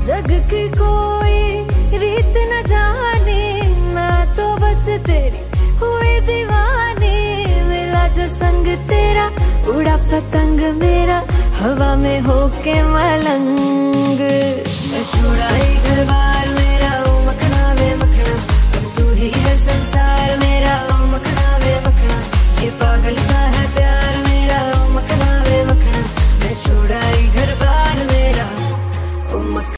जग की कोई रीत न जाने, मैं तो बस तेरी हुई दीवानी। मिला जो संग तेरा, उड़ा पतंग मेरा, हवा में होके मलंग।